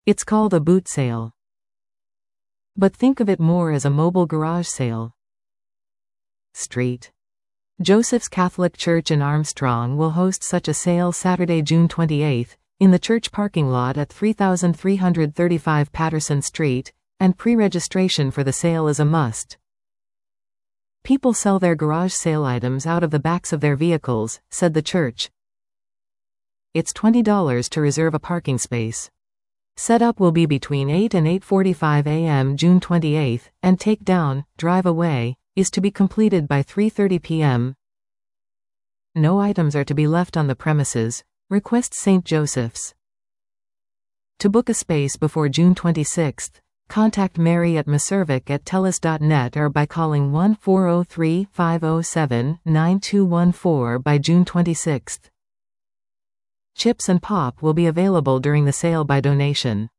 It's called a boot sale. But think of it more as a mobile garage sale. Street. Joseph's Catholic Church in Armstrong will host such a sale Saturday, June 28, in the church parking lot at 3335 Patterson Street, and pre-registration for the sale is a must. People sell their garage sale items out of the backs of their vehicles, said the church. It's $20 to reserve a parking space. Setup will be between 8 and 8:45 a.m. June 28, and take-down, drive-away, is to be completed by 3:30 p.m. No items are to be left on the premises, request St. Joseph's. To book a space before June 26, contact Mary at maservic@telus.net or by calling 1-403-507-9214 by June 26. Chips and pop will be available during the sale by donation.